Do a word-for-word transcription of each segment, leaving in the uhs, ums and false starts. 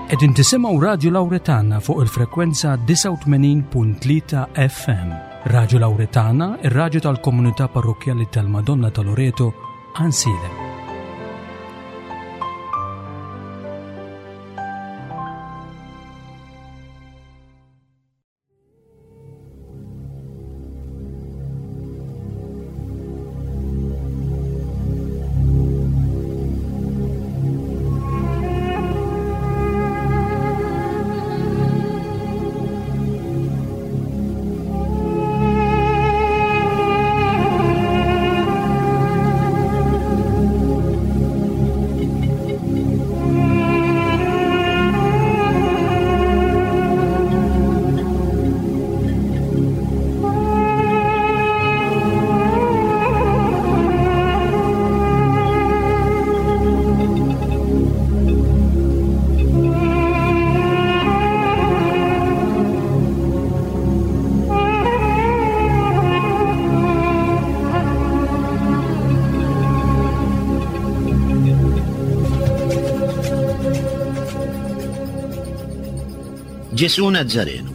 Qed intisimgħu Radio Lawretana fuq il-frekwenza tisa' u tmenin punt tlieta F M. Radio Lawretana, ir-radju tal-Komunità Parrokjali tal-Madonna ta' Loreto, Ansile. Ġesu Nazzarenu.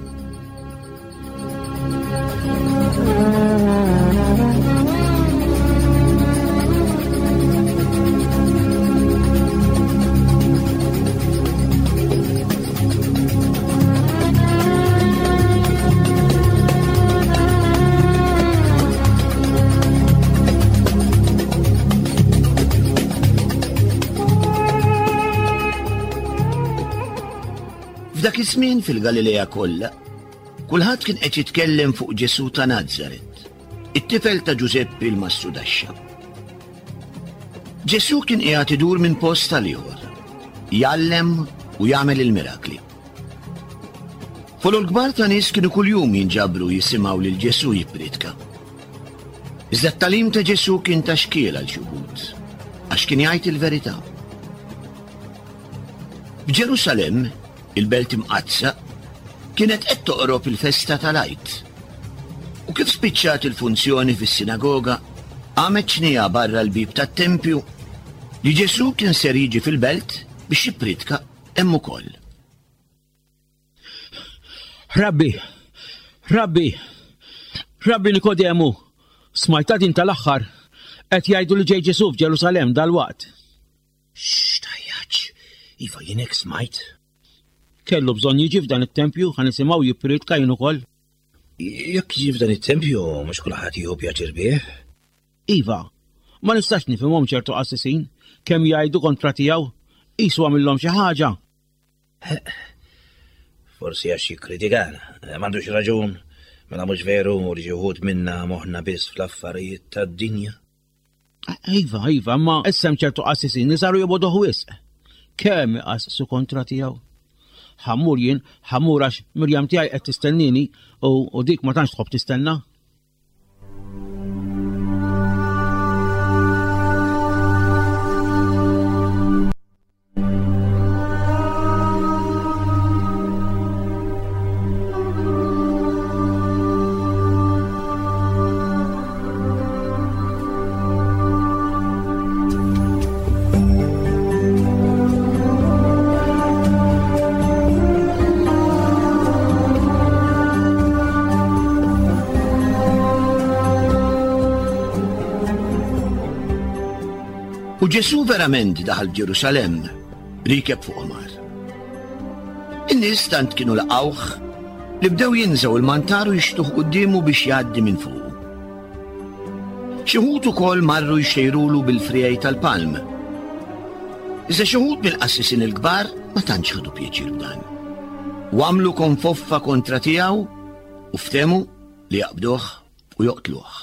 F'dak iż-żmien fil-Galilea kollha, kulħadd kien qed jitkellem fuq Ġesu ta' Nazzaret, it-tifel ta' Ġuseppi l-Massudaxxa. Ġesu kien qiegħed idur minn post tal ieħor, jgħallem u jagħmel il-mirakli. Folu l-kbar ta' nies kienu kuljum jinġabru jisimgħu lil Ġesu jippredika. Iżda t-tagħlim ta' Ġesu kien ta' xkiel għal xi wħud, għax kien jgħid il-verità. F'Ġerusalemm, il-belt imqazza, kienet qed toqrob il-festa tal-Għid. U kif spiċċat il-funzjoni fis-sinagoga, għamet xnija barra l-bib tat-tempju li Ġesu kien ser jiġi fil-belt biex jippredika hemm ukoll. Rabbi, Rabbi, Rabbi Nikodemu, smajtat inta l-aħħar qed jgħidu li ġej Ġesu f'Ġerusalemm dal-waqt. X'tajjaġ, iva jien hekk smajt. Kellu bżonn jiġi f'dan it-tempju ħa nisimgħu jippredika jien ukoll. Jekk jiġi f'dan it-tempju mhux kulħadd jieħu pjaċir bih. Iva, ma nistax nifhimhom ċertu qassisin kemm jgħidu kontra tiegħu qisu għamilhom xi ħaġa. Forsi għax jikkritikana, m'għandux raġun, mela mhux veru li xi wħud minna moħħna biss fl-affarijiet tad-dinja. Iva, iva, ma issa hemm ċertu qassisin li saru jobgħodu wisq. Kemm iqassu kontra tiegħu. Ħammur jien, ħammur għax Mirjam tiegħi qed tistennini u dik ma tantx tħobb tistenna. U Ġesu verament daħal Ġerusalemm rikeb fuq Omar. In-nies tant kienu laqgħuh li bdew jinżgħu il-mantaru jixtuħ qudiemu biex jgħaddi minn fuq. Xi wħud ukoll marru jxejrulu bil-frejej tal-palm. Iżda xi wħud mill-qassisin il-kbar ma tantx ħadu pjaċir b'dan. U għamlu konfoffa kontra tiegħu u ftehmu li jaqbduh u joqtluh.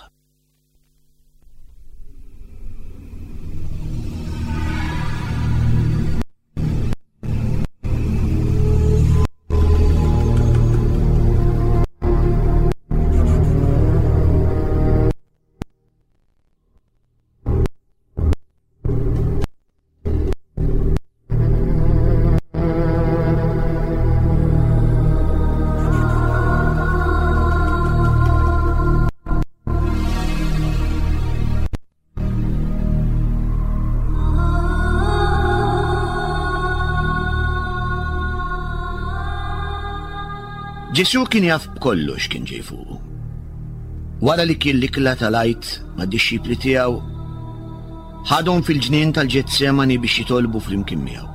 Ġesu kien jaf kollox kien ġej fuqu. Wara li kien l-ikla tal-għajt mad-dixxipli tiegħu, ħadhom fil-ġnien tal-Ġetsemani biex jitolbu flimkien miegħu.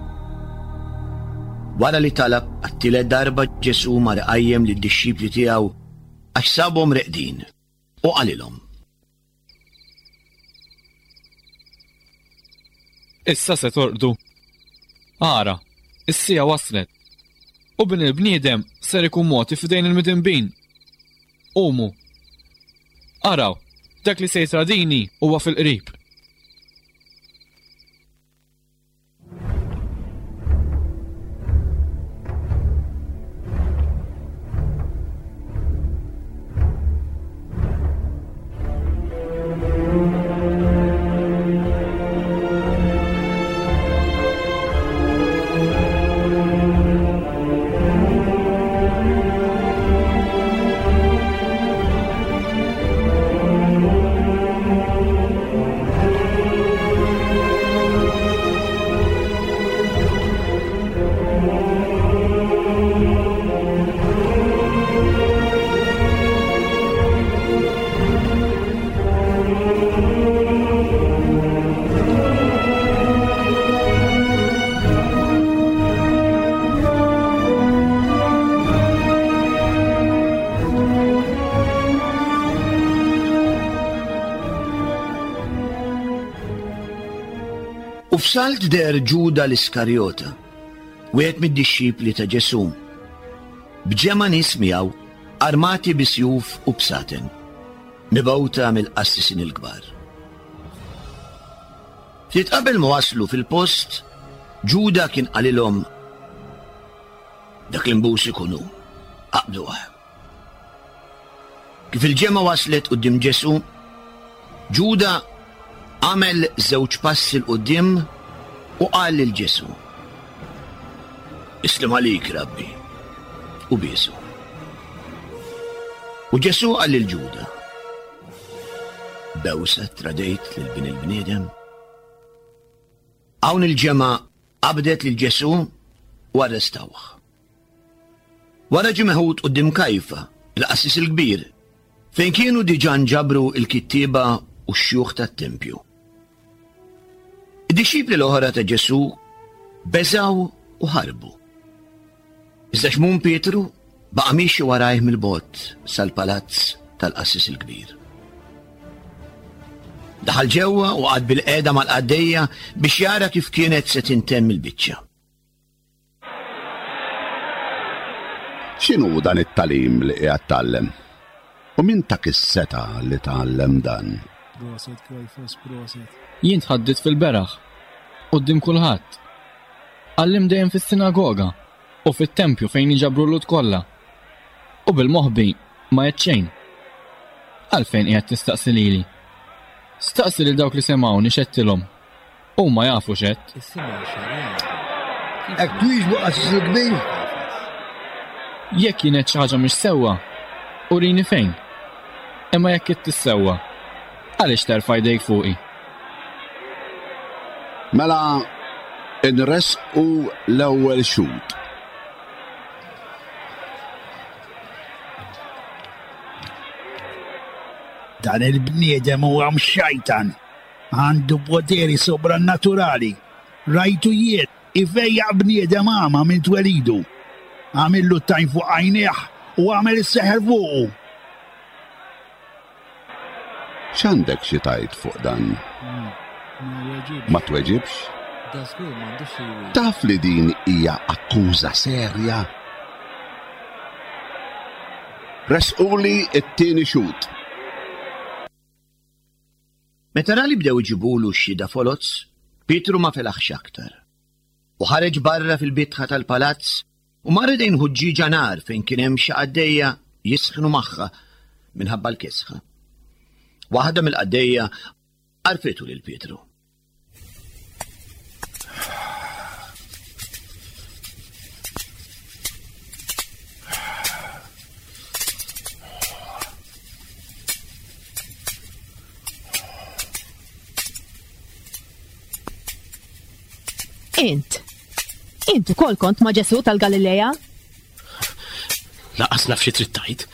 Wara li talab għat-tielet darba Ġesu mar qajjem lid-dixxipli tiegħu għax sabhom reqdin u qalilhom. Issa se torqdu. Ara, is-sija waslet. U bin il-bniedem ser ikun moti f'dejn il-midinbin. Qumu. Araw, dak li se jitradini huwa fil-qrib. U f'salt der Ġuda l-Iskarjota, wieħed mid-dixxipli ta' Ġesu, b'ġema' nies miegħu armati bisjuf u b'saten, mibgħuta mill-qassisin il-kbar. Ftit qabel ma waslu fil-post, Ġuda kien qalilhom dak l-imbus ikunu qabduh. Kif il-ġema' waslet quddiem Ġesu, Ġuda għamel żewġ passi l-qudiem u qal lil Ġesu: Islim għalik, Rabbi, u biesu. U Ġesu qal lil Ġuda: Bewsa tradejt lil bin il-bniedem? Hawn il-ġema' qabdet lil Ġesu u arrestawh. Wara ġie meħud quddiem Kajfa, l-qassis il-kbir, fejn kienu diġà nġabru l-kittieba u x-xjux tat-tempju. Id-dixxipli l-oħra ta' Ġesu beżaw u ħarbu. Iżda xmum Pietru baqa' miexi warajh mill-bogħod sal-palazz tal-qassis il-kbir. Daħal ġewwa u qagħad bil-qiegħda mal-qaddejja biex jara kif kienet se tintemm il-biċċa. X'inhu dan it-talim li qiegħed tallem? U min tak is-seta li tgħallem dan? Proset, Kajfas, proset. Jien tħaddit fil-beraħ, qudiem kulħadd. Għallim dejjem fis-sinagoga u fit-tempju fejn jiġabru l-lut kollha. U bil-moħbi ma jgħid xejn. Għalfejn qiegħed tistaqsi lili? Staqsi lil dawk li semgħuni x'għedtilhom. Huma jafu x'għedt. Hekk twieġbu qassis il-kbir? Jekk jien qed xi ħaġa mhix sewwa, urini fejn. Imma jekk qed tissewwa, għaliex terfa' jdejk fuqi? Mela inresqu l-ewwel xut. Dan il-bniedem huwa mxajtan, għandu poteri soprannaturali. Rajtu jien ifejjaq bniedem għama minn twelidu. Għamillu tajn fuq għajneħ u għamel is-seħer fuqu. X'għandek xi tajt fuq dan? Ma tweġibx? Taf li din hija akkuża serja. Resquli t-tieni xut. Meta rali bdew iġibulu x-xhieda folozz, Pietru ma felaħx aktar. U ħareġ barra fil-bitħa tal-palazz u mar dejn ħuġġiġa nar fejn kien hemm xi qaddejja jisħnu magħha minħabba l-kesħa. Waħda mill-qaddejja għarfetu lil Pietru. Int, int ukoll kont ma' Ġesu tal-Galileja? laqas naf xi trid tgħid.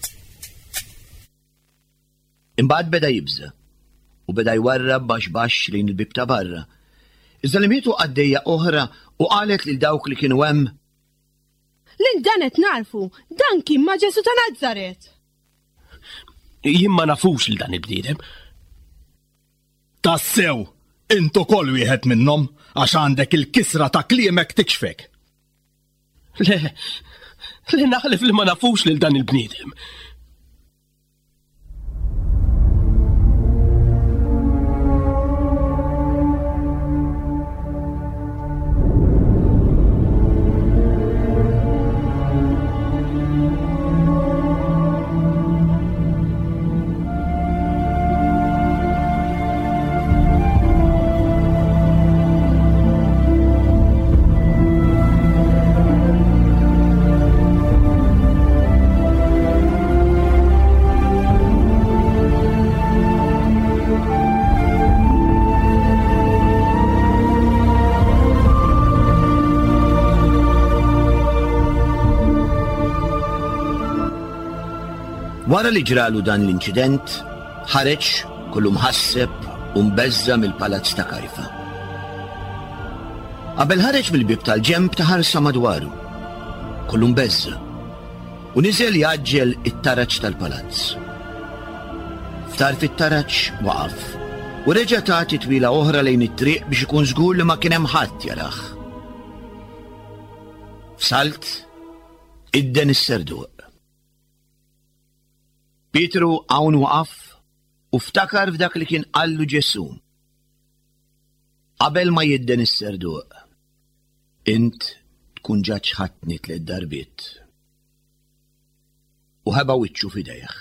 Imbagħad beda jibża u beda jwarrab baxx-baxx lejn il-bib ta' barra. Iżda li mietu għaddejja oħra u qalet lil dawk li kienu hemm: Lil dan qed narfu, dan kien ma' Ġesu ta' Nażaret. Jien ma nafux lil dan il-bniedem. Tassew, intu koll wieħed minnhom għax għandek il-kisra ta' kliemek tikxfek. Le, le naħlef li ma nafux lil dan il-bniedem. Wara li ġralu dan l-inċident, ħareġ kullu mħasseb u mbeżza mill-palazz ta' Kajfa. Qabel ħareġ mill-bib tal-ġenb taħarsa madwaru, kullu mbeżza, u niżel jaġġel it-taraġġ tal-palazz. Ftar fit-taraġġ waqaf u reġa' tagħti twila oħra lejn it-triq biex ikun żgur li ma kien hemm ħadd jarah. F'salt idden is-serduq. Pietru hawn waqaf u ftakar f'dak li kien qallu Ġesu. Qabel ma jidden is-serduq, int tkun ġaġġ ħatni tliet darbiet. U ħeba wiċċu f'idejh.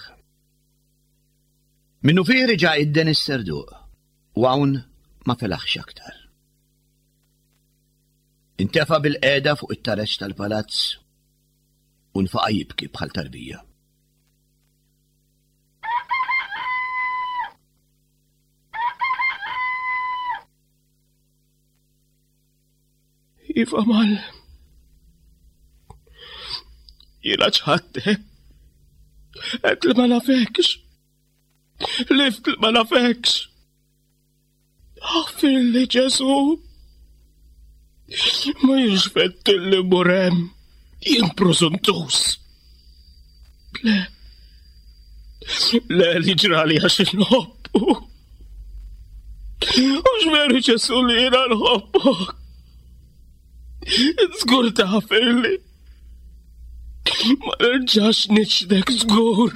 Minnu fih reġa' idden is-serduq u hawn ma felaħx aktar. Intefa' bil-qiegħda fuq it-taraġġ tal-palazz u nfaqa' jibki bħal tarbija. Iva mal, jina ċħattek, et li ma nafekx, lift li ma nafekx. Għafir li Ġesu, ma jiġfett li murem, jien prosuntus. Le, le li ġrali għax nħobbu. Ux veru Ġesu li jina nħobbok. Zgur taħfer li ma nerġax niċdek zgur.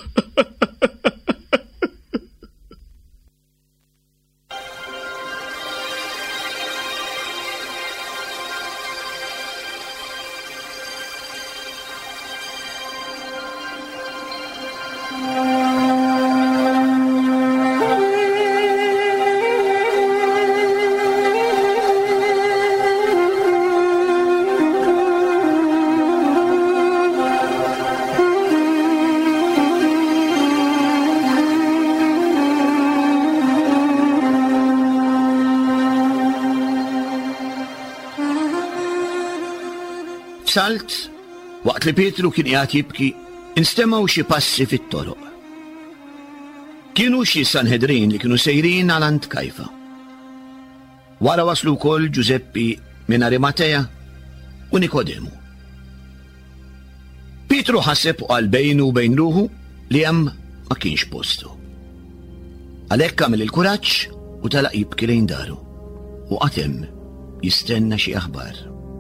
Salt, waqt li Pietru kien qiegħed jibki, instemaw xi passi fit-toroq. Kienu xi Sanhedrin li kienu sejrin għal għand Kajfa. Wara waslu wkoll Giuseppi minn Arimatea u Nikodemu. Pietru ħaseb u qal bejnu u bejn ruħu li hemm ma kienx postu. Għalhekk għamel il-kuraġġ u talaq jibki lejn daru u qatt hemm jistenna xi aħbar.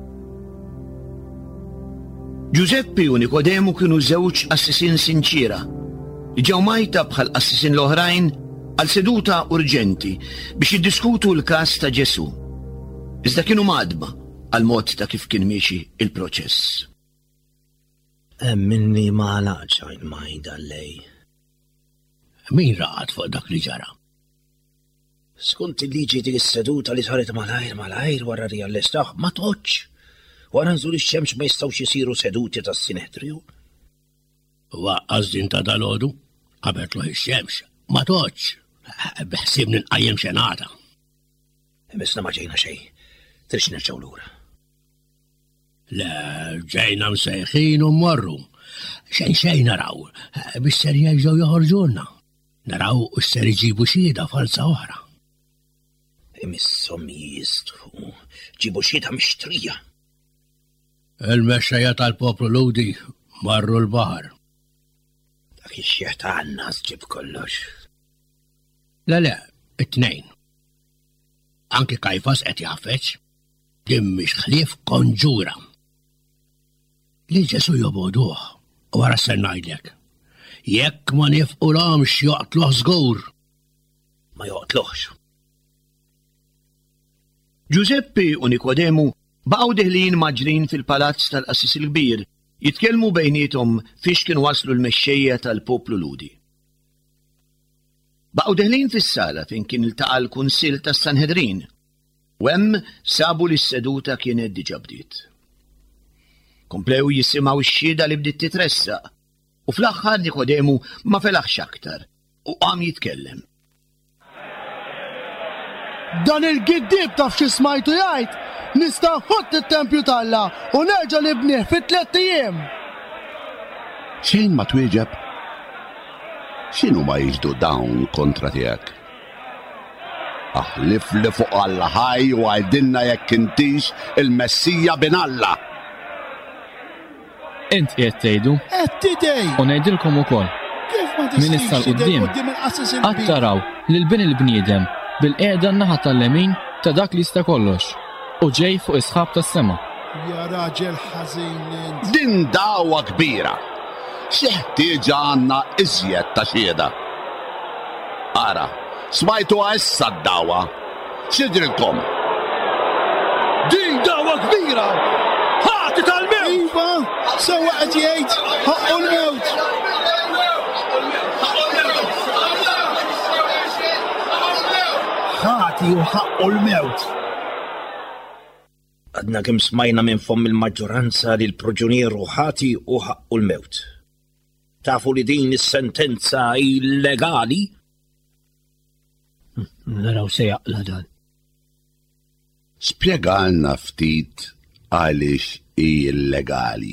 Giuseppi u Nikodemu kienu żewġ assisin sinċira li ġew majta bħal assisin l-oħrajn għal seduta urġenti biex jiddiskutu l-każ ta' Ġesu. Iżda kienu madba għal mod ta' kif kien miexi il-proċess. Hemm minni ma laqxajn majda lej. Min raqat fuq dak li ġara? Skont il-liġi dik is-seduta li saret malajr malajr wara li għall-istaħ ma toġġ. Wara nżur ix-xemx ma jistgħux isiru seduti tas-Sinedriju. Waqqas din ta' dalodu, qabet lu ix-xemx, ma toġġ, beħsibni nqajjem xenata. Imisna ma ġejna xejn, trix nerġgħu lura. Le, ġejna msejħin u mmorru, Xejn xejn naraw, biex ser jerġgħu joħorġulna. Naraw u ser iġibu xieda falsa oħra. Imissom jistħu, ġibu xieda mixtrija. Il-mexxejja tal-poplu ludi marru l-baħar. Dak ix-xieħ ta' għannas ġib kollox. Le le, it-tnejn. Anki Kajfas qed jaħfeġ, din mhix ħlief konġura. Li Ġesu joboduh, wara se ngħidlek. Jekk ma nifqulhomx joqtluh żgur, ma joqtluhx. Giuseppe u Nikodemu baqgħu deħlin maġrin fil-palazz tal-Qassis il-Kbir, jitkellmu bejniethom fiex kienu waslu l-mexxejja tal-poplu ludi. Baqgħu deħlin fis-sala fejn kien iltaqa' l-Kunsill tas-Sanħedrin, u hemm sabu li s-seduta kienet diġà bdiet. Komplew jisimgħu x-xhieda li bdiet titressaq, u fl-aħħar Nikodemu ma felaħx aktar u qam jitkellem. Dan il-giddib taf xi smajtu jgħid, nista' nħott it-Tempju tal-Alla u nerġa' nibnieh fi tliet ijiem. Xejn ma twieġeb? X'inhu ma jiġdu dawn kontra tiegħek? Aħlif li fuq Alla ħaj u għajdilna jekk intix il-Messija bin Alla. Int qiegħed tgħidu? Qed tidej. U ngħidilkom ukoll. Kif ma tistax Min issa l-qudiem il-Qassis qatt taraw li l-bin il-bniedem bil-qiegħda n-naħa tal-lemin ta' dak li jista' kollox u ġej fuq isħab tas-sema. Ja raġel ħażin int. Din dawwa kbira. X'eħtieġa għandna iżjed ta' xieda. Ara, smajtuha issa d-dawwa. X'idrilkom? Din dawwa kbira! Ħati tal-mewt! Iva, sewwa qed jgħid ħaqqu l-mewt! Ħati u ħaqqu l-mewt. Għadna kemm smajna minn fomm il-maġġoranza li l-proġunieru ħati u ħaqqu l-mewt. Tafu li din is-sentenza illegali? Naraw se jaqla dan. Spjegalna ftit għaliex hi illegali.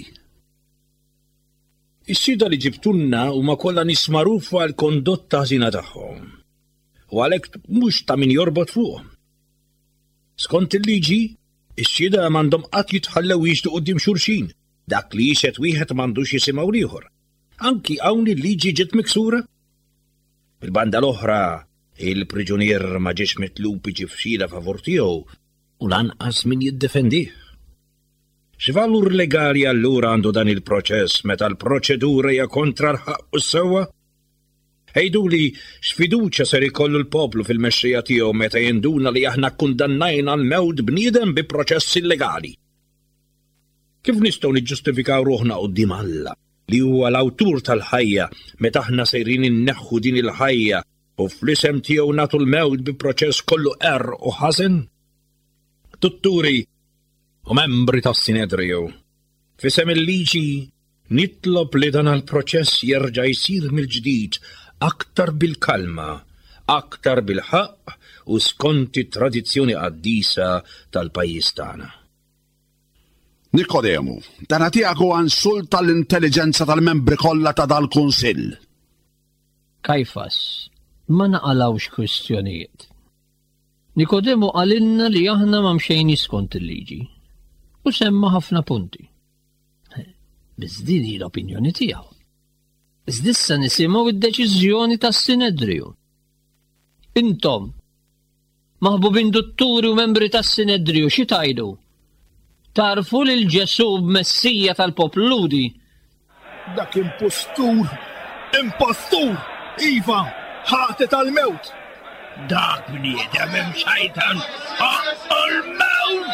Is-sida li ġibtunna huma kollha nies magħrufa għal kondotta ħażina tagħhom. U għalhekk mhux ta' min jorbot fuqhom. Skont il-liġi, is-sida m'għandhom qatt jitħallew jixtu quddiem xulxin. Dak li jixed wieħed m'għandux jisimgħu ieħor. Anki hawn il-liġi ġiet miksura. Bil-banda l-oħra, il-priġunier ma ġiex mitlub jiġi f'xhieda favur tiegħu u lanqas min jiddefendih. X'valur legali allura għandu dan il-proċess meta l-proċedura hija kontra l-ħaqq u s-sewwa? Ejduli x'fiduċja ser ikollu l-poplu fil-mexxejja tiegħu meta jinduna li aħna kkundannajna l-mewt bniedem bi proċess illegali. Kif nistgħu niġġustifikaw ruħna quddiem Alla li huwa l-awtur tal-ħajja meta aħna sejrin inneħħu din il-ħajja u fl-isem tiegħu nagħtu l-mewt bi proċess kollu err u ħażen? Tutturi u membri tas-Sinedriju, f'isem il-liġi nitlob li dan il-proċess jerġa' jsir mill-ġdid aktar bil-kalma, aktar bil-ħaqq u skont it-tradizzjoni qaddisa tal-pajjiż tagħna. Nikodemu, dan tiegħek huwa insult tal-intelligenza tal-membri kollha ta' dal-Kunsill. Kajfas, ma naqalawx kwistjonijiet. Nikodemu għalinna li aħna ma mxejn skont il-liġi u semma ħafna punti. Biżdini l-opinjoni tiegħu. Iżdissa nisimgħu id-deċiżjoni tas-Sinedriju. Intom, maħbubin dotturi u membri tas-Sinedriju, xi tajdu? Tarfu li l-Ġesu Messija tal-poplu ludi? Dak impostur, impostur, Iva, ħati tal-mewt. Dak bniedem hemm xajtan ħaqqu l-mewt!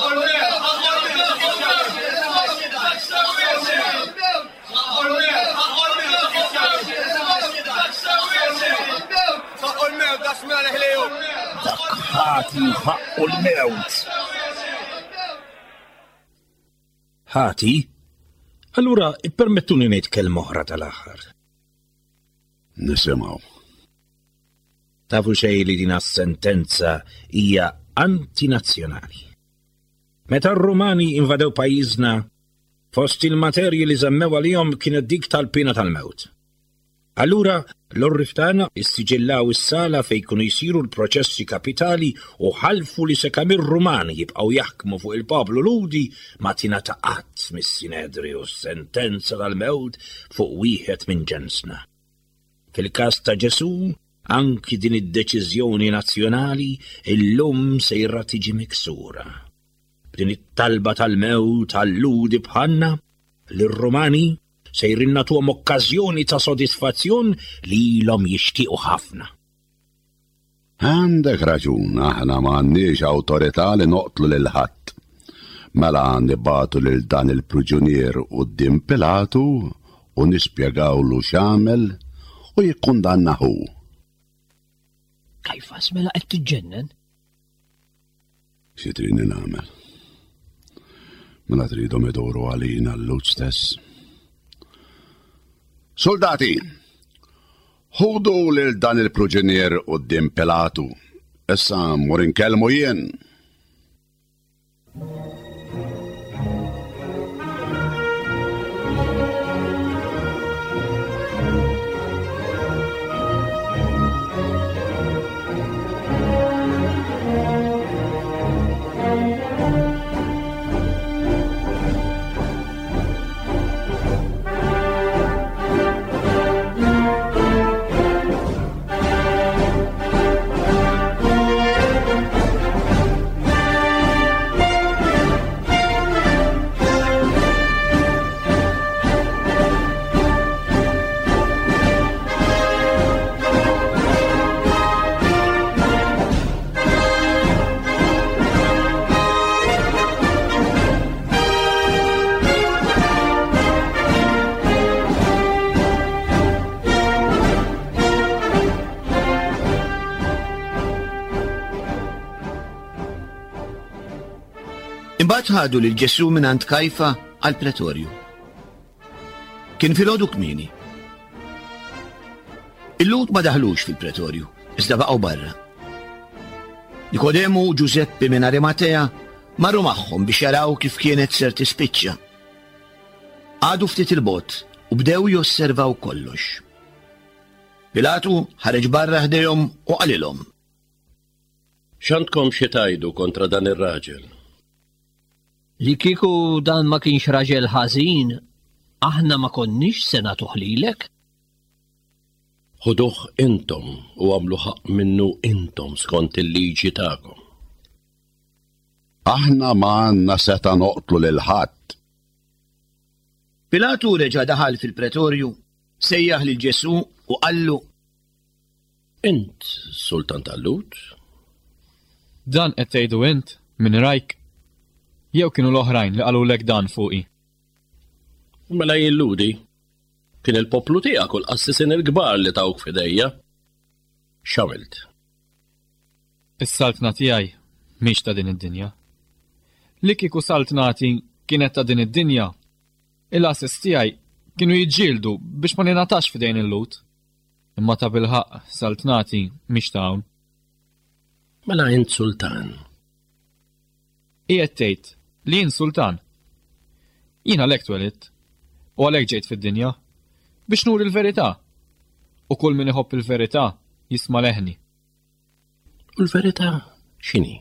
Dak ħati ħaqqu l-mewt. Ħati? Allura ippermettuni ngħid kelma oħra tal-aħħar. Nisimgħu. Tafu xejn li din as-sentenza hija antinazzjonali. Meta r-Rumani invadew pajjiżna, Fost il-materji li żammew għalihom kienet dik tal-pena tal-mewt. Allura l-orriftana istiġillaw is-sala fejn kienu jsiru l-proċessi kapitali u ħalfu li sakemm ir-Rumani jibqgħu jaħkmu fuq il-poplu ludi ma tingħata qatt mis-Sinedriu sentenza tal-mewt fuq wieħed minn ġensna. Fil-każ ta' Ġesù, anki din id-deċiżjoni nazzjonali illum sejra tiġi miksura. B'din it-talba tal-mewt tal-ludi bħalna lir-Rumani sejrin nagħtuhom okkażjoni ta' sodisfazzjon li ilhom jixtiequ ħafna. Għandek raġun, aħna m'għandniex awtorità li noqtlu lil ħadd. Mela nibagħtu lil dan il-priġunier quddiem Pilatu u nispjegawlu x'għamel u jikkundannaħu. Kajfas mela qed tiġġennen? Xi trini nagħmel? Mela tridhom iduru għalina l-lut stess. Soldati, ħudu lil dan il-priġunier quddiem Pilatu. Issa mmur inkellmu jien. Imbagħad ħadu lil Ġesù mingħand Kajfa għall-pretorju. Kien filgħodu kmieni. Il-lut ma daħlux fil-pretorju, iżda baqgħu barra. Nikodemu u Giuseppi minn Arimatea marru magħhom biex jaraw kif kienet ser tispiċċa. Għadu ftit il-bot u bdew josservaw kollox. Pilatu ħareġ barra ħdejhom u qalilhom. X'għandkom xi tgħidu kontra dan ir-raġel? Li kieku dan ma kienx raġel ħażin, aħna ma konniex se nagħtuh lilek? Ħuduh intom u għamlu ħaq minnu intom skont il-liġi tagħkom. Aħna ma għandna seta' noqtlu lil ħadd. Pilatu reġa' daħal fil-pretorju, sejjaħ lil Ġesù u qallu: Int, Sultan tal-Lut? Dan qed tgħidu int minn rajk? Jew kienu l-oħrajn li qalulek dan fuqi? Mela jilludi, kien il-poplu tiegħek u l-qassisin il-kbar li tawk f'idejja. X'għamilt? Is-saltna tiegħi mhix ta' din id-dinja. Li kieku saltnati kienet ta' din id-dinja, il-assis tiegħi kienu jiġġieldu biex ma ningħatax f'idejn il-lut. Imma ta' bil-ħaq saltnati mhix ta' hawn. Mela int sultan. Qiegħed tgħid li jien sultan. Jien għalhekk twelidt u għalhekk ġejt fid-dinja biex nur il-verità. U kull min iħobb il-verità jisma' leħni. U l-verità x'inhi?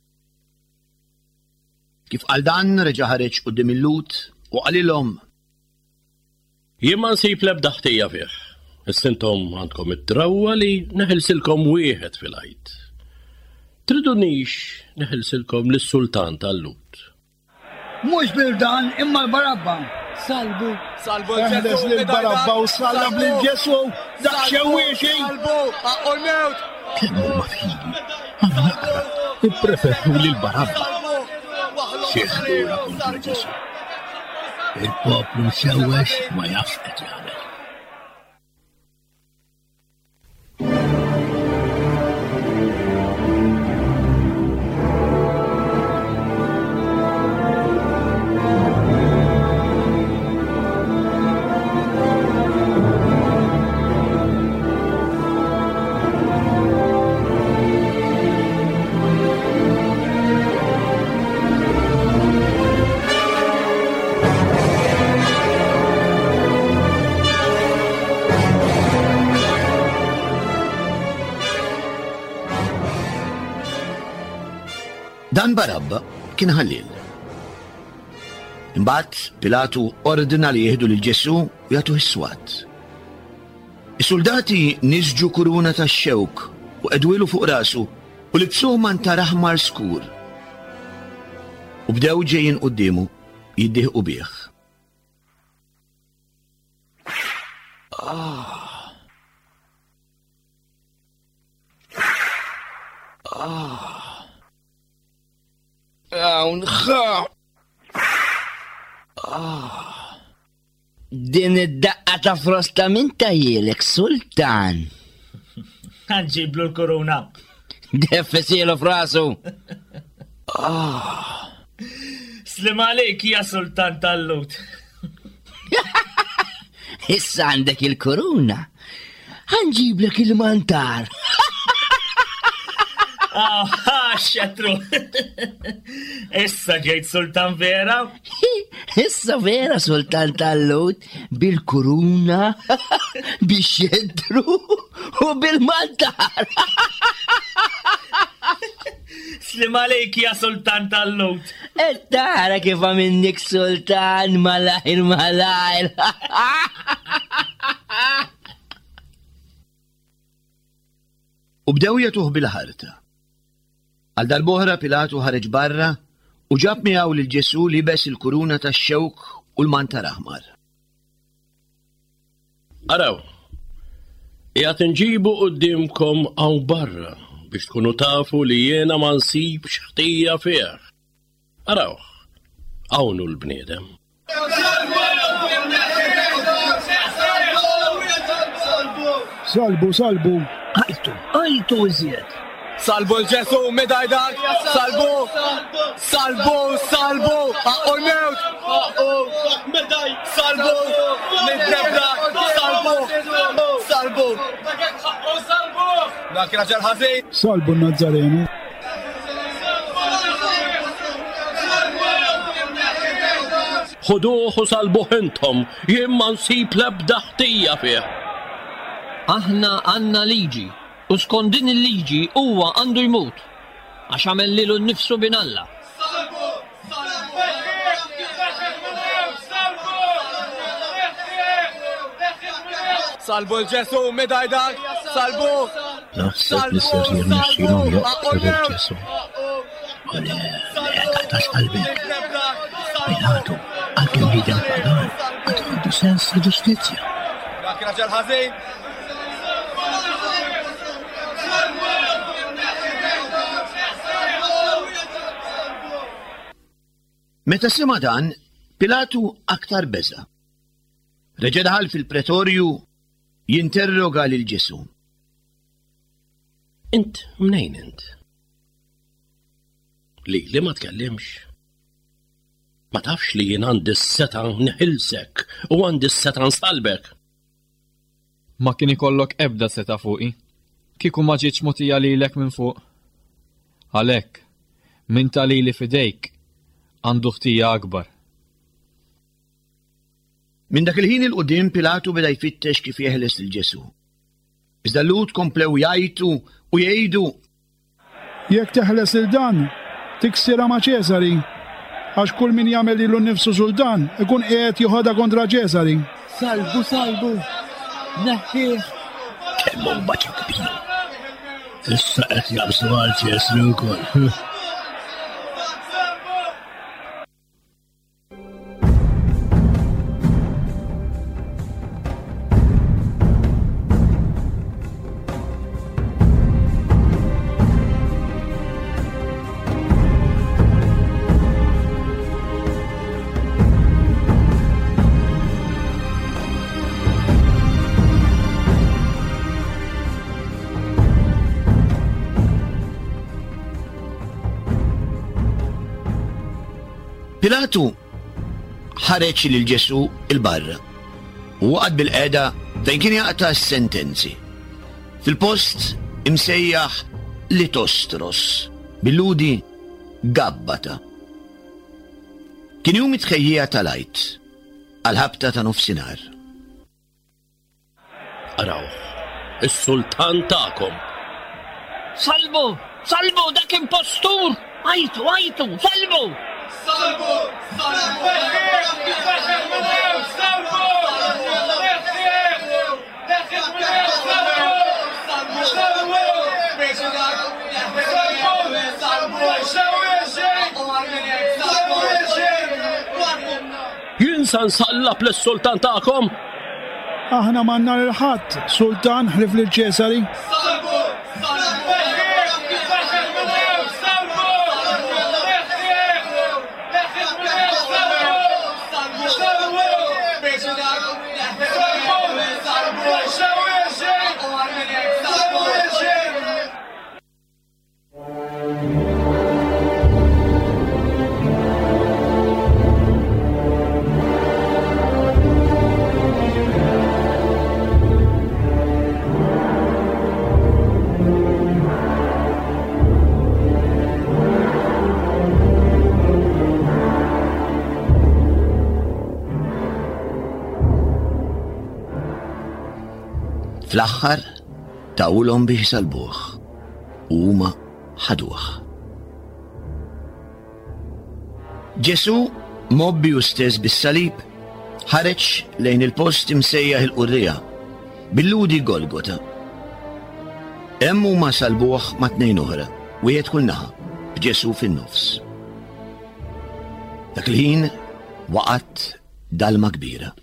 Kif qal dan reġa' ħareġ quddiem il-lut u qalilhom: Jien ma nsib l-ebda ħtija fih. Issintom għandkom id-drawwa li neħilsilkom wieħed fil-għid. Tridunix neħilsilkom lis-sultan tal-Lut. Mhux bil-dan imma l-Barabba. Salbu. Salbu l-Ġesù lil-Barabba u salab lil-Ġesù dak xewwieċi. Salbu, aqqol mewt. Kemm huma fili. Għanna naqra. Ippreferu lil-Barabba. Xieħdura kontra Ġesù. Il-poplu xewwex ma jafx qed jagħmel. Dan Barabba kien ħallil. Imbagħad Pilatu ordina li jieħdu lil Ġesu u jagħtuh is-swat. Is-soldati niżġu kuruna tax-xewk u qedwilu fuq rasu u libsuh mantar aħmar skur. U bdew ġejjin qudiemu jiddieħqu bih. Ah. Ah. Hawn ħa. Ah. Din id-daqqa ta' frosta minn tajjilek, Sultan. Ħanġiblu l-kuruna. Defesilu f'rasu. Ah. Slim għalik, ja Sultan tal-lut. Issa għandek il-kuruna. Ħanġiblek il-mantar. Ah, xatru. Issa ġejt Sultan vera? Issa vera Sultan tal-lut, bil-kuruna, bil-xedru u bil-mantar. Slim għalik, ja Sultan tal-lut. Ettara kif minnik Sultan malajr malajr. U bdew jagħtuh bil-ħarta. Għal dal-boħra Pilatu ħareġ barra u ġab miegħu lil Ġesu libes il-kuruna tax-xewk u l-mantar aħmar. Araw, qiegħed inġibu qudiemkom hawn barra biex tkunu tafu li jiena ma nsibx ħtija fih. Araw, hawnhu l-bniedem. Salbu, salbu. Għajtu, għajtu iżjed. Salbu l-Ġesu, medajdak, salbu, salbu, salbu, għaqqu l-mewt, salbu, mid-debda, salbu, salbu, dak raġel ħażin. Salbu n-Nazzarenu. Ħuduh u salbuh intom, jien ma nsib l-ebda ħtija fih. Aħna għandna liġi. U skont din il-liġi huwa għandu jmut għax għamel lilu nnifsu bin Alla. Salbu l-Ġesu, medajdak, salbu. Naħseb li ser jirnexxilhom joqtlu l-Ġesu. U le, le, taħtax qalbek. Pilatu, anke l-ħidja pagan, għadu għandu sens ta' ġustizzja. Dak raġel ħażin. Meta sema dan, Pilatu aktar beża. Reġa' daħal fil-pretorju jinterroga lil Ġesu. Int mnejn int? Li li ma tkellimx. Ma tafx li jien għandi s-seta nħilsek u għandi s-seta nstalbek. Ma kien ikollok ebda seta fuqi. Kieku ma ġietx mogħtija lilek minn fuq. Għalhekk, min talili fidejk għandu ħtija akbar. Min dak il-ħin il-qudiem Pilatu beda jfittex kif jeħles lil Ġesu. Iżda l-lut komplew jgħidu u jgħidu. Jekk teħles il dan, tiksira ma' Ċesari, għax kull min jagħmel lilu nnifsu sultan ikun qiegħed joħodha kontra Ċesari. Salbu, salbu, neħħih. Kemm huma kbir. Issa qed jaqbsu għal Ċesri wkoll. Pilatu ħareġ lil Ġesu il-barra u waqgħad bil-qiegħda fejn kien jaqta' s-sentenzi. Fil-post imsejjaħ Litostros, bil-ludi Gabbata. Kien jum it-tħejjija tal-għajt għal-ħabta ta' nofsinhar. Araw, is-sultan tagħkom. Salbu, salbu dak impostur! Ajtu, ajtu, salvu! Salvu! Salvu! Jinsan sallab l-sultan ta'kom? Aħna manna l-ħadd, sultan ħlif l-ċesari. Fl-aħħar tawlhom biex salbuh u huma ħaduh. Ġesu mobbi u stess bis-salib ħareġ lejn il-post imsejjaħ il-Qurrija bil-ludi Golgota. Hemm huma salbuh ma' tnejn oħra, wieħed kull naħa, b'Ġesu fin-nofs. Dak il-ħin waqgħet dalma kbira.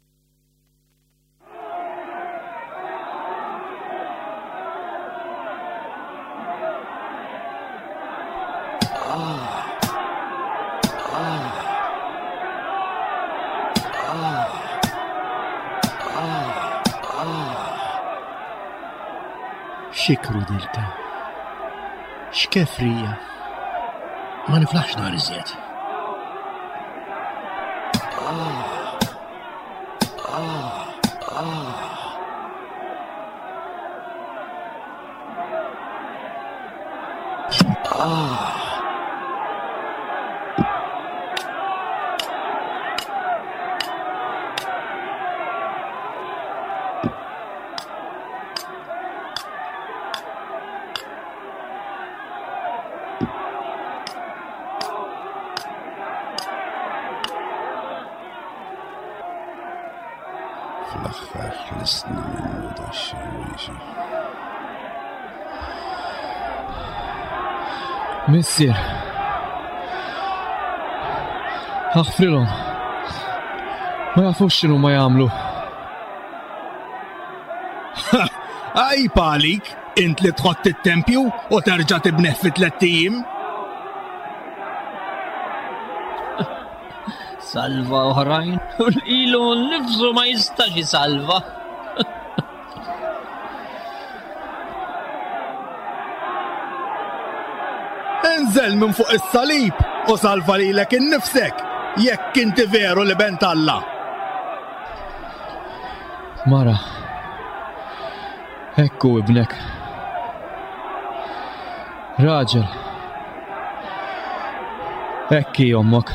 Xikru dilta. Xkefrija. Ma niflaħx nar iżjed. Fl-aħħar ħlisna minnu da xi. Missier. Aħfrilhom. Ma jafux x'inhu ma jagħmlu. Aj palik, int li tħott it-tempju u terġa' tibneħ fi tliet ijiem? Salva oħrajn, u l-ilu nifsu ma jistax jisalva. Enżel minn fuq is-salib u salva lilek innifsek, jekk inti veru li bent Alla. Mara, ekku ibnek. Raġel, ekki jommok.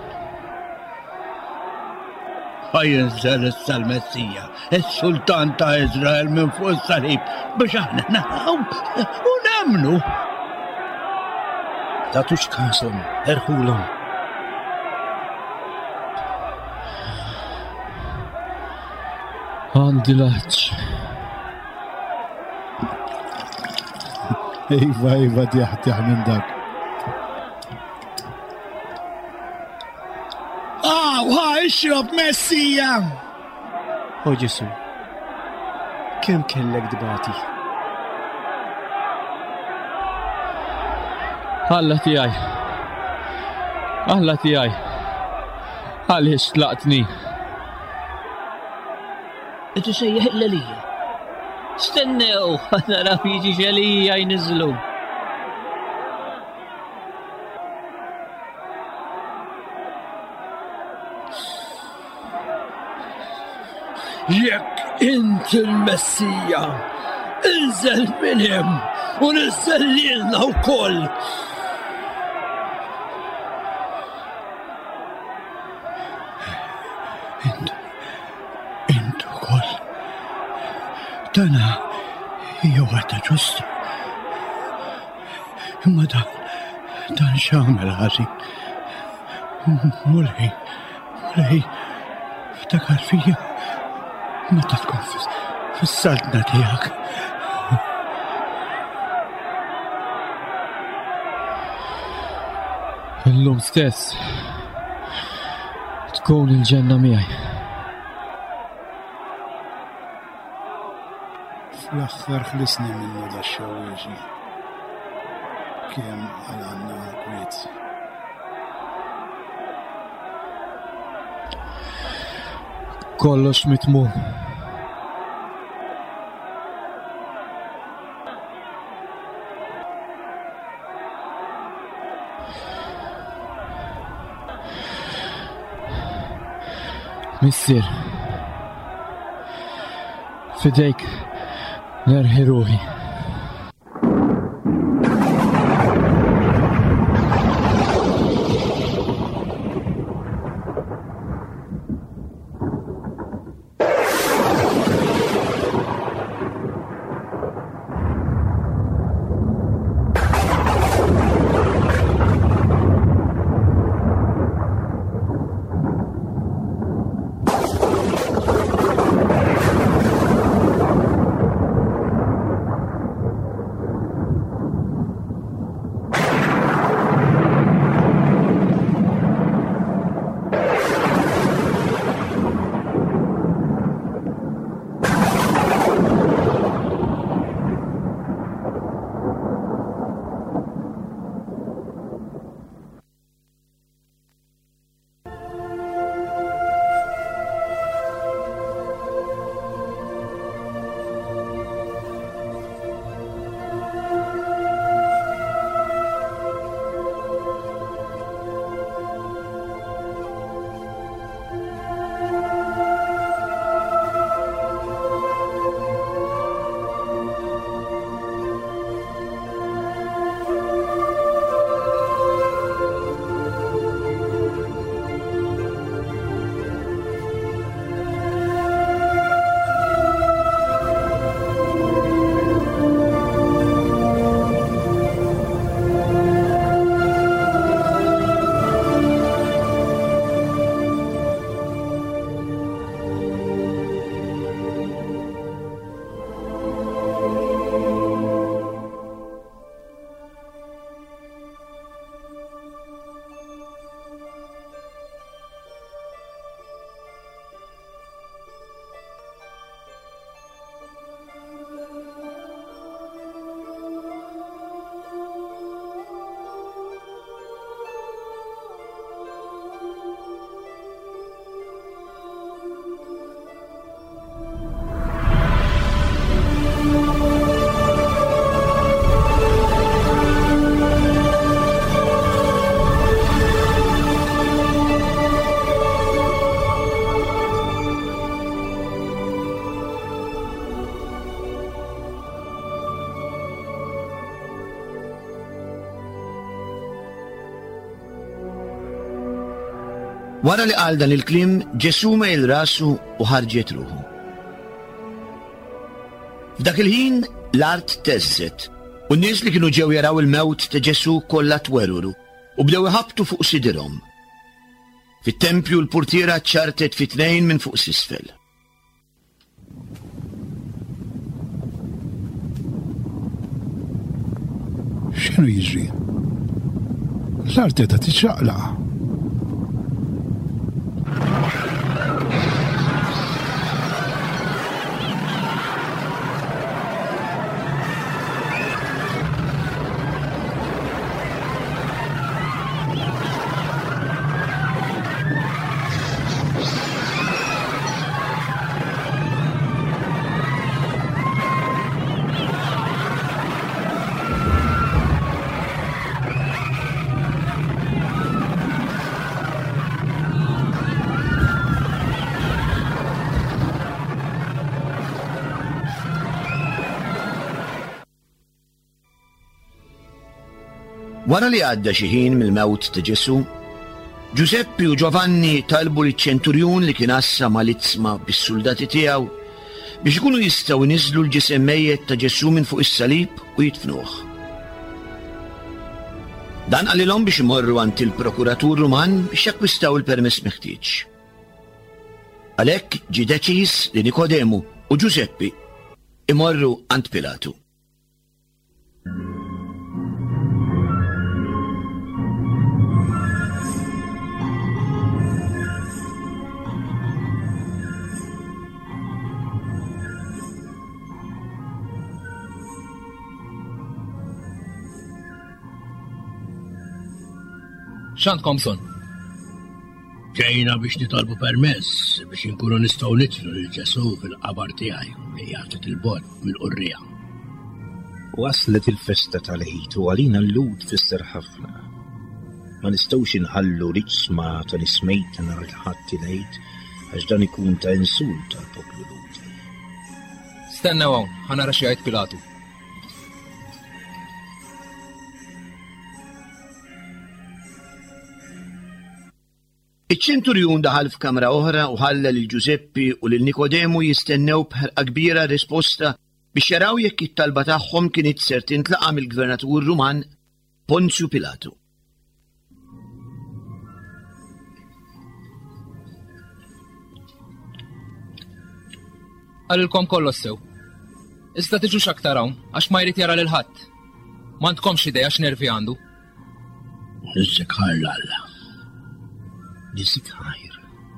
Ħajinżel issa l-Messija, is-Sultan ta' Iżrael minn fuq is-salib biex aħna naraw u nemnu. Tatux kasom, erħulhom. Għandi laħġ. Iva, iva, diħ minn dak. Ixrob Messija! O Ġesu, kemm kellek dbati? Alla tiegħi. Alla tiegħi. Għaliex tlaqtni. Intu sejjaħ l-Elija. Stennew, naraw jiġi xelija jniżlu. Jekk inti l-Messija, inżel minn hemm u niżel lilna wkoll. Intu wkoll. Dana hija waħda ġusta. Imma dan Dan x'għamel ħażin. Mulej, mulej, ftakar fija, meta tkun fis-saltna tiegħek. Illum stess tkun il-ġenna miegħi. Fl-aħħar ħlisni minnu dax-xewweġi. Kemm għal-għanna kwiet. Kollox mitmum. Missier, fidejk nerħi ruħi. Wara li qal dan il-klim, Ġesu mejl rasu u ħarġet ruħu. F'dak il-ħin l-art teżżet u n-nies li kienu ġew jaraw il-mewt ta' Ġesu kollha tweruru u bdew iħabbtu fuq sidierhom. Fit-tempju l-purtiera ċartet fi tnejn minn fuq s'isfel. X'inhu jiġri? L-art qiegħda tiċċaqlaq. Wara li għadda xi ħin mill-mewt ta' Ġesu, Giuseppi u Giovanni talbu liċ-ċenturjun li kien assa mal-itzma bis-suldati tiegħu biex ikunu jistgħu jniżlu l-ġisem mejjed ta' Ġesu minn fuq is-salib u jidfnuh. Dan għalilhom biex imorru għand il-Prokuratur Ruman biex jakkwistaw il-permess meħtieġ. Għalhekk ġie deċiż li Nikodemu u Giuseppi imorru għand Pilatu. X'għandkom son? Ġejna biex nitolbu permess biex inkunu nistgħu nitlu lil Ġesu fil-qabar tiegħi li jagħtet il-bot mill-qurrija. Waslet il-festa tal-Eid u għalina l-lud fisser ħafna. Ma nistgħux inħallu riċsma ta' nismejt nhar il-ħadd il-Eid għax dan ikun ta' insult għall-poplu lud. Stennew hawn, ħanara xi jgħid Pilatu. Iċ-ċenturjun daħal f'kamra oħra u ħalla lil Giuseppi u lil Nikodemu jistennew bħerqa kbira risposta biex jaraw jekk it-talba tagħhom kienet ser tintlaqa' mill-Gvernatur Ruman Ponzju Pilatu. Għalilkom kollox sew. Iżda tiġux aktar hawn għax ma jrid jara lil ħadd. M'għandkomx idea x'nervi għandu. Niżek ħajr Alla. Niżek ħajr.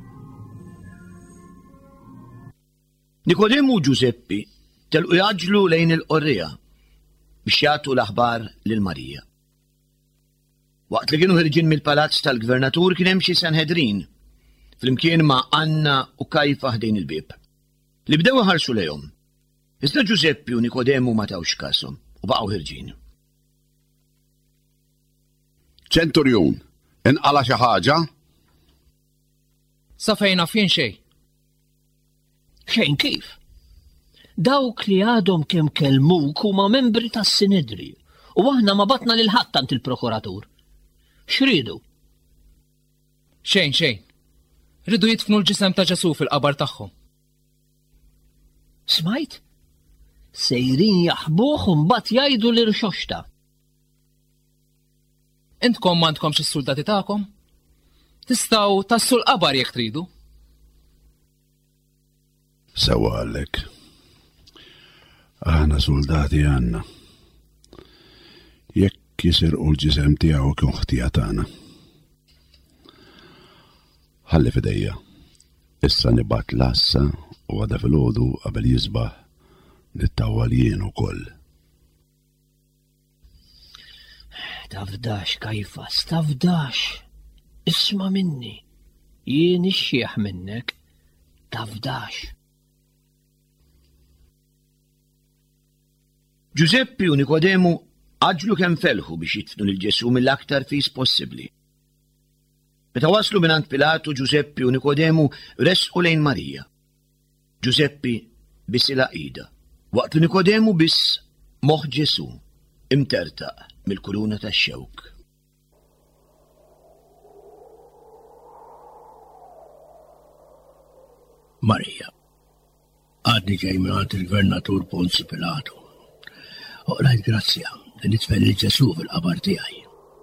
Nikodemu u Giuseppi telqu jaġlu lejn il-qorrija biex jagħtu l-aħbar lil Marija. Waqt li kienu ħirġin mill-palazz tal-Gvernatur kien hemm xi Sanhedrin flimkien ma' Anna u Kajfa ħdejn il-bieb li bdew ħarsu lejhom. Iżda Giuseppi u Nikodemu ma tawx kasom u baqgħu ħirġin. Ċenturjun, inqala xi ħaġa? Sa fejn naf jien xejn. Xejn kif? Dawk li għadhom kemm kellmuk huma membri tas-Sinedri u aħna ma batna lil ħadd tant il-Prokuratur. X'ridu? Xejn xejn. Ridu jitfnu l-ġisem ta' Ġesu fil-qabar tagħhom. Smajt? Sejrin jaħbuh u mbagħad jgħidu li rxoxta. Intkom m'għandkomx is-soldati tagħkom? Tistgħu tassu l-qabar jekk tridu. Sewa għalek. Aħna soldati għandna. Jekk jisirqu l-ġisem tiegħu kien ħtija tagħna. Ħalli fidejja. Issa nibgħat l-assa u għada filgħodu qabel jisbaħ nittawwal jien ukoll. Tafdax Kajfas, tafdax. Isma' minni. Jien ix-xieħ minnek. Tafdax. Giuseppi u Nikodemu għaġlu kemm felħu biex jitfnu lil Ġesu mill-aktar fis possibbli. Meta waslu mingħand Pilatu, Giuseppi u Nikodemu resqu lejn Marija. Giuseppi biss ilha qiegħda, waqt li Nikodemu biss moħħ Ġesu imtertaq mill-kuruna tax-xewk. Marija, għadni ġej mingħand il-Gvernatur Ponzju Pilatu. Oqrajt grazzja li nitfel il-Ġesu fil-qabar tiegħi.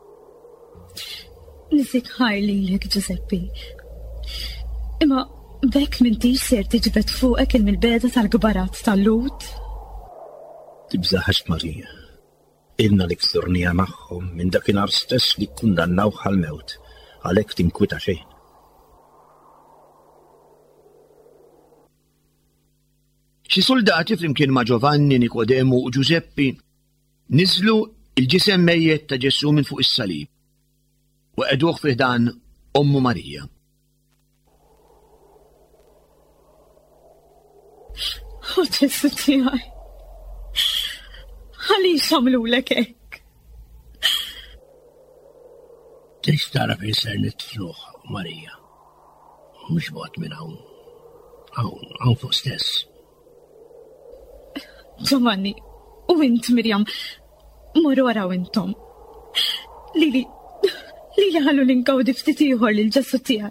Niżek ħajr lilek, Giuseppi. Imma bekk m'intix ser tiġbed fuqek il-milbeda tal-gbarat tal-Lut? Tibżaħax Marija. Ilna li ksurnija magħhom minn dakinhar stess li kkundannawh għall-mewt, għalhekk tinkwita xejn. Xi soldati flimkien ma' Giovanni, Nikodemu u Giuseppi niżlu il-ġisem mejjed ta' Ġesu minn fuq is-salib u qegħduh fih dan Ommu Marija. O Ġesu tiegħi, għaliex għamlulek hekk? Trix tara fejn ser nitfnuh, Marija. Mhux bogħod minn hawn. Hawn, hawn fuq stess. Giovanni, u int Mirjam, morru waraw intom. Lili, lili ħallu l-inkawdi ftit ieħor lil Ġesu tiegħi.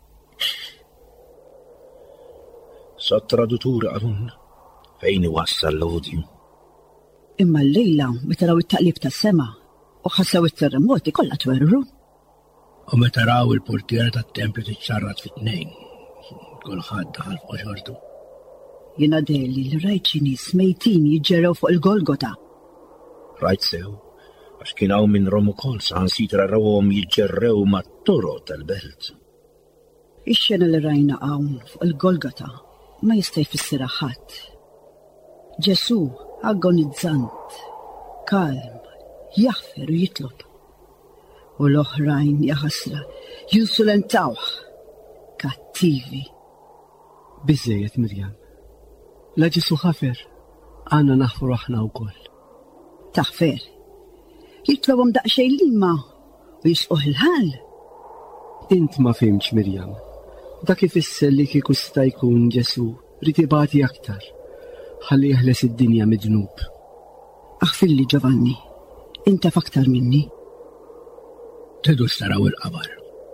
Sa tradutur għalun fejn iwassal l-odju. Imma l-lejla meta raw it-taqlib tas-sema u ħassew it-terremoti kollha twerru. U meta raw il-portiera tat-tempju tiċċarrat fit-tnejn, kulħadd daħal fuq xortu. Jiena dejli li rajt xi nies mejtin jiġġerew fuq il-Golgota. Rajt sew, għax kien hawn minn Rom ukoll saħansitra rawhom jiġġerrew mat-toroq tal-belt. Ix-xena li rajna hawn fuq il-Golgota ma jista' jfissirha ħadd. Ġesu agonizzant, kalm, jaħfer u jitlob. U l-oħrajn jaħasra jinsulentawh, kattivi. Biżejjed Mirjam. La Ġesu ħafer, għandna naħfru aħna wkoll. Taħfer. Jitlobhom daqsxejn lima u jisquh il-ħal. Int ma fimx Mirjam. Dak ifisser li kieku sta jkun Ġesu rid ibati aktar. Ħalli jeħles id-dinja midnub. Aħfilli Giovanni, inta f'aktar minni. Tedu staraw il-qabar.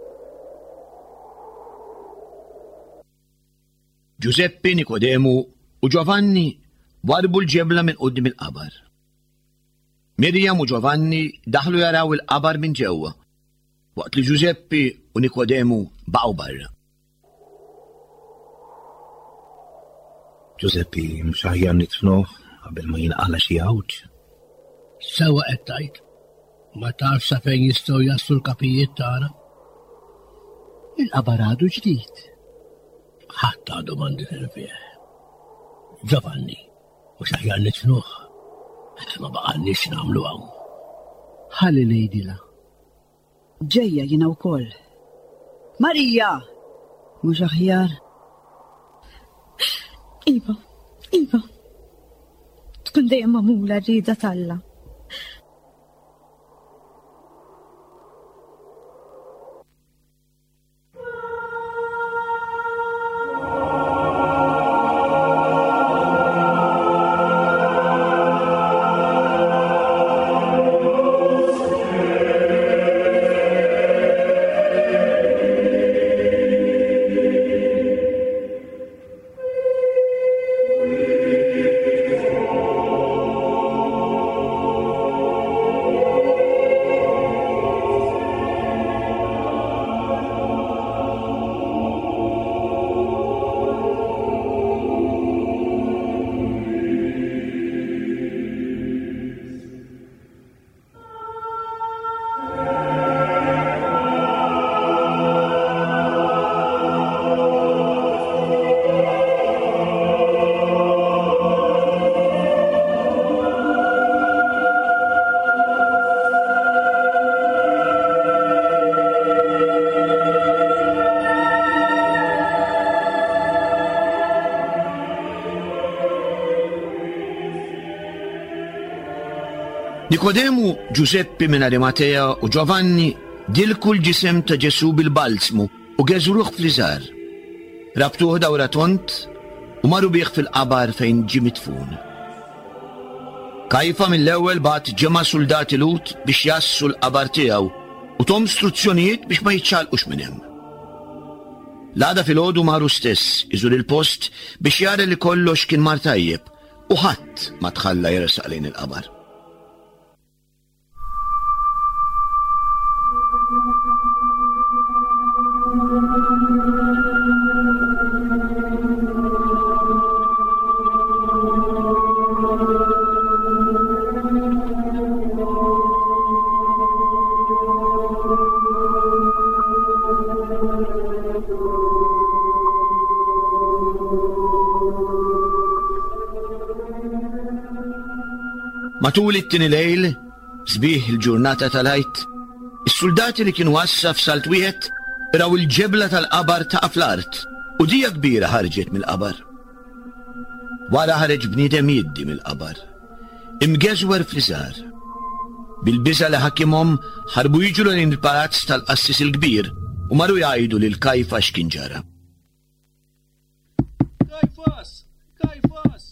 Giuseppe, Nikodemu u Giovanni warbu l-ġebla minn qudiem il-qabar. Mirjam u Giovanni daħlu jaraw il-qabar minn ġewwa, waqt li Giuseppe u Nikodemu baqgħu barra. Giuseppe, mhux aħjar nitfnuh qabel ma jinqala xi għawġ. Sewa qed tgħid, ma tafx sa fejn jistgħu jaslu l-kapijiet tagħna. Il-qabar għadu ġdid. Ħadd għadu m'għandi fih. Giovanni, mhux aħjar nitfnuh. Ma baqgħniex nagħmlu hawn. Ħalli ngħidilha. Ġejja jiena wkoll. Marija! Mhux aħjar? Iva, Iva. Tkun dejjem magħmula rrieda talla. Nikodemu, Giuseppe minn Arimatea u Giovanni dilku l-ġisem ta' Ġesu bil-balsmu u geżruh fl-iżar. Rabtuh dawra tont u marru bih fil-qabar fejn ġie midfun. Kajfa mill-ewwel bagħat ġema' soldati lut biex jassu l-qabar tiegħu u tom istruzzjonijiet biex ma jiċċalqux minn hemm. L-għada filgħodu marru stess iżur il-post biex jara li kollox kien mar tajjeb u ħadd ma tħalla jersaq lejn il-qabar. Matul it-tieni lejl, sbieħ il-ġurnata tal-għajt, is-soldati li kienu wassa f'salt wieħed raw il-ġebla tal-qabar ta' fl-art u dija kbira ħarġet mill-qabar. Wara ħareġ bniedem jiddi mill-qabar, imgeżwer fl-iżgħar. Bil-biża' li ħakimhom ħarbu jiġu lejn il-palazz tal-qassis il-kbir u marru jgħidu lil Kajfa x'kien ġara. Kajfas! Kajfas!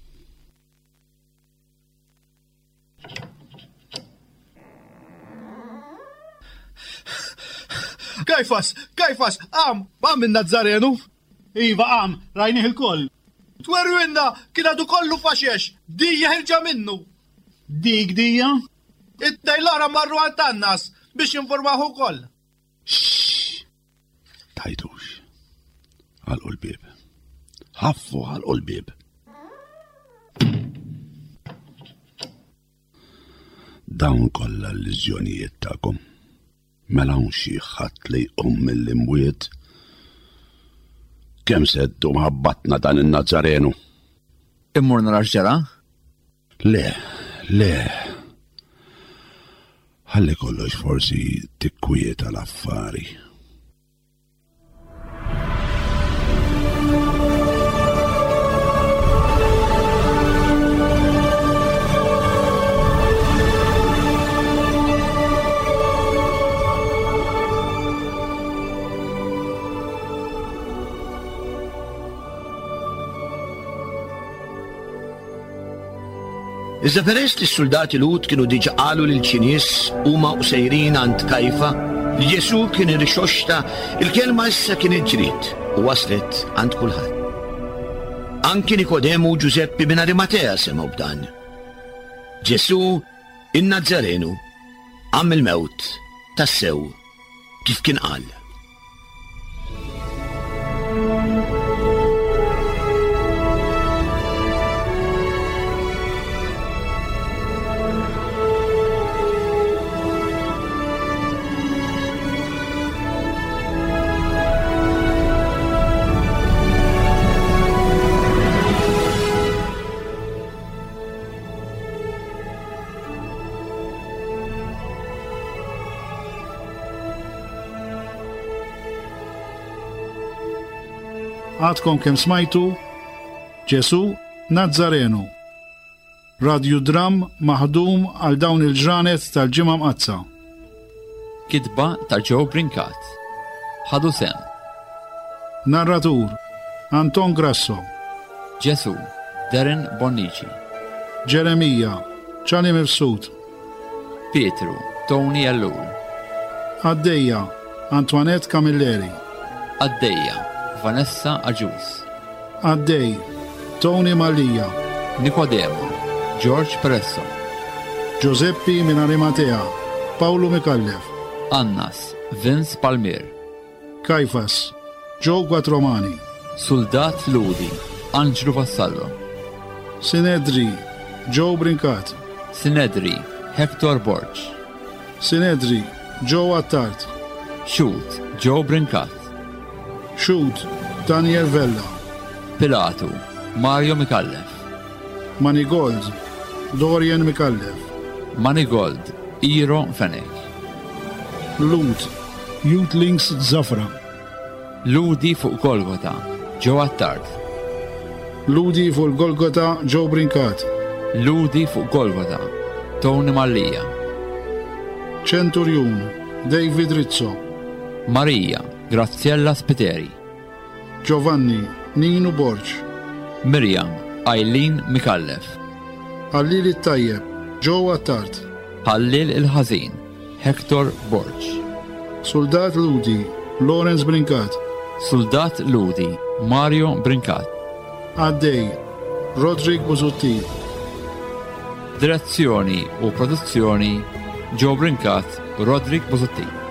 Kajfas! Kajfas! Għam! Għam minn Nazzarenu! Iva għam! Rajniħ il-koll! Twerru inna! Kien għadu kollu faxiex! Dija ħirġa minnu! Dik dija? Id-dej l-oħra marru għal-tannas biex jinformaw ukoll. Tajdux. Għalqu l-bib. Ħaffu għalqu l-bib. Dawn kollha l-liżjonijiet tagħkom. Mela hawn xi ħadd li jqum mill-imwiet. Kemm seddu maħabbatna dan in-Nazzarenu? Immur nara x'ġara? Le, le. Ħalli kollox forsi tikkwieta l-affari. Iżda peress li s-soldati Lut kienu diġa qalu lil ċinies huma u sejrin għand Kajfa li Ġesu kien irrixoxta, il-kelma issa kien ġrid u waslet għand kulħadd. Anki Nikodemu u Ġuseppi minn Arimatea semgħu b'dan. Ġesu in-Nazzarenu għam il-mewt tassew kif kien qal. Għadkom kem smajtu Ġesu Nazzarenu. Radio Dram maħdum għal dawn il-ġranet tal-ġimgħa mqazza. Kitba ta' Joe Brinkat. Ħadu sem. Narratur Anton Grasso. Ġesu Darren Bonnici. Ġeremija Ċali Mifsud. Pietru Tony Allur. Għaddejja Antoinette Camilleri. Għaddejja Vanessa Aġus. Għaddej Tony Malija. Nikodemo George Presso. Giuseppi min Arimatea Paolo Mikallef. Annas Vince Palmier. Kajfas Joe Quattromani. Soldat Ludi Angelo Vassallo. Sinedri Joe Brinkat. Sinedri Hector Borch. Sinedri Joe Attart. Shoot Joe Brinkat. Shoot Daniel Vella. Pilatu Mario Mikallef. Manigold Dorian Mikallef. Manigold Iro Fenek. Lut Youth Links Zafra. Ludi fuq Golgota Joe Attard. Ludi fuq Golgota Joe Brinkat. Ludi fuq Golgota Tony Mallija. Centurion David Rizzo. Marija Graziella Spiteri. Giovanni Nino Borch. Miriam Eileen Mikallef. Ħallil it-tajjeb Joe Attard. Ħallil il-ħażin Hector Borch. Soldat Ludi Lawrence Brinkat. Soldat Ludi Mario Brinkat. Għaddej Rodrik Buzutti. Direzzjoni u produzzjoni Joe Brinkat, Rodrik Buzutti.